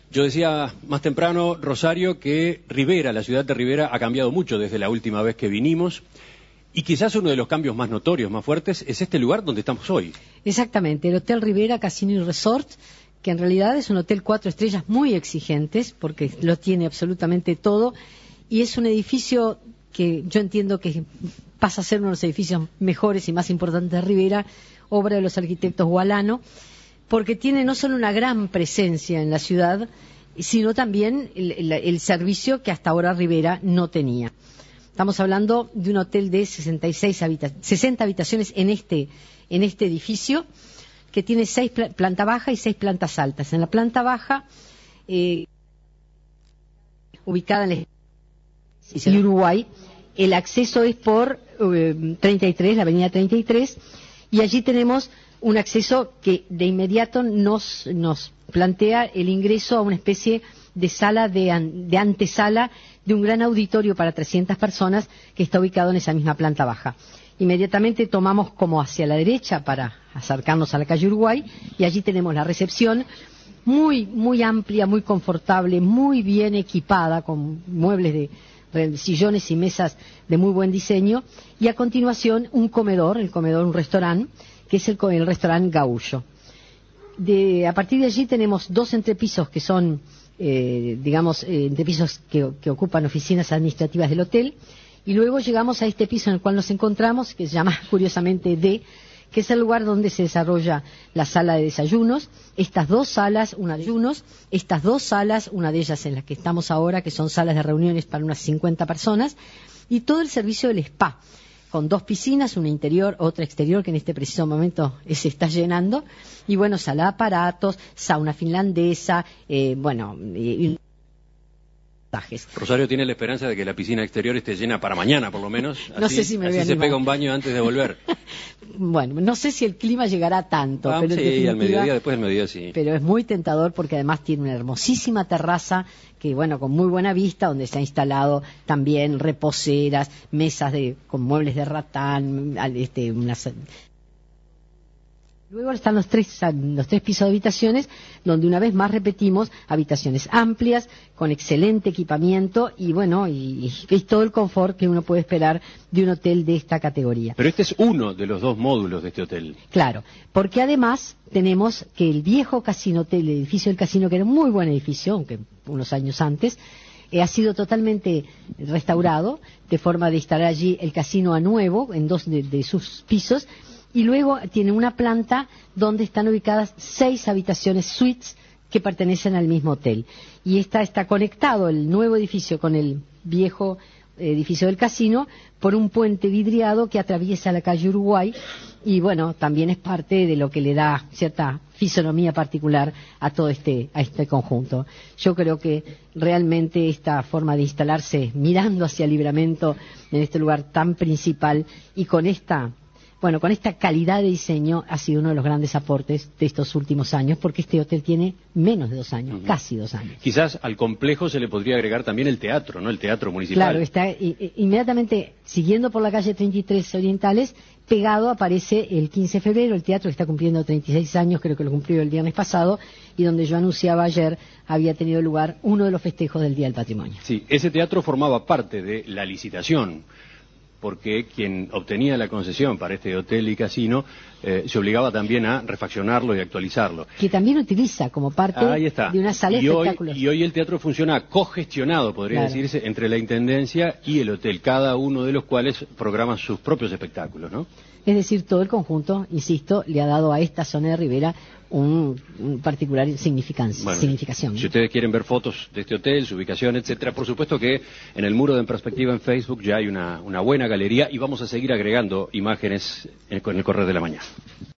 Yo decía más temprano, Rosario, que Rivera, la ciudad de Rivera, ha cambiado mucho desde la última vez que vinimos. Y quizás uno de los cambios más notorios, más fuertes, es este lugar donde estamos hoy. Exactamente, el Hotel Rivera Casino y Resort, que en realidad es un hotel 4 estrellas muy exigentes, porque lo tiene absolutamente todo, y es un edificio que yo entiendo que pasa a ser uno de los edificios mejores y más importantes de Rivera, obra de los arquitectos Gualano, porque tiene no solo una gran presencia en la ciudad, sino también el servicio que hasta ahora Rivera no tenía. Estamos hablando de un hotel de 60 habitaciones en este edificio, que tiene 6 planta baja y 6 plantas altas. En la planta baja, ubicada en el Uruguay, el acceso es por 33, la avenida 33, y allí tenemos un acceso que de inmediato nos plantea el ingreso a una especie de sala de antesala de un gran auditorio para 300 personas que está ubicado en esa misma planta baja. Inmediatamente tomamos como hacia la derecha para acercarnos a la calle Uruguay, y allí tenemos la recepción muy amplia, muy confortable, muy bien equipada, con muebles de sillones y mesas de muy buen diseño, y a continuación un comedor, un restaurante, que es el restaurante Gaullo. A partir de allí tenemos 2 entrepisos que son, entrepisos que ocupan oficinas administrativas del hotel, y luego llegamos a este piso en el cual nos encontramos, que se llama curiosamente D, que es el lugar donde se desarrolla la sala de desayunos. Estas dos salas, una de ellas en la que estamos ahora, que son salas de reuniones para unas 50 personas, y todo el servicio del spa, con 2 piscinas, una interior, otra exterior, que en este preciso momento se está llenando, y bueno, sala de aparatos, sauna finlandesa, Rosario tiene la esperanza de que la piscina exterior esté llena para mañana, por lo menos. No sé si me voy a así animar. Se pega un baño antes de volver. Bueno, no sé si el clima llegará a tanto. Pero sí, al mediodía, después del mediodía sí. Pero es muy tentador porque además tiene una hermosísima terraza que, bueno, con muy buena vista, donde se ha instalado también reposeras, mesas con muebles de ratán, Luego están los tres pisos de habitaciones, donde una vez más repetimos, habitaciones amplias, con excelente equipamiento y bueno, y todo el confort que uno puede esperar de un hotel de esta categoría. Pero este es uno de los 2 módulos de este hotel. Claro, porque además tenemos que el viejo casino hotel, el edificio del casino, que era un muy buen edificio, aunque unos años antes, ha sido totalmente restaurado, de forma de instalar allí el casino a nuevo, en 2 de sus pisos. Y luego tiene una planta donde están ubicadas 6 habitaciones suites que pertenecen al mismo hotel. Y está conectado el nuevo edificio con el viejo edificio del casino por un puente vidriado que atraviesa la calle Uruguay, y bueno, también es parte de lo que le da cierta fisonomía particular a todo a este conjunto. Yo creo que realmente esta forma de instalarse mirando hacia Libramento, en este lugar tan principal, y con esta calidad de diseño, ha sido uno de los grandes aportes de estos últimos años, porque este hotel tiene menos de 2 años, casi 2 años. Quizás al complejo se le podría agregar también el teatro, ¿no? El teatro municipal. Claro, está inmediatamente siguiendo por la calle 33 Orientales, pegado aparece el 15 de febrero, el teatro que está cumpliendo 36 años, creo que lo cumplió el viernes pasado, y donde yo anunciaba ayer había tenido lugar uno de los festejos del Día del Patrimonio. Sí, ese teatro formaba parte de la licitación, porque quien obtenía la concesión para este hotel y casino se obligaba también a refaccionarlo y actualizarlo. Que también utiliza como parte de una sala de espectáculos. Y hoy el teatro funciona cogestionado, podría decirse, entre la Intendencia y el hotel, cada uno de los cuales programa sus propios espectáculos, ¿no? Es decir, todo el conjunto, insisto, le ha dado a esta zona de Rivera un particular significación. Si ustedes quieren ver fotos de este hotel, su ubicación, etcétera, por supuesto que en el muro de En Perspectiva en Facebook ya hay una buena galería, y vamos a seguir agregando imágenes con el correr de la mañana.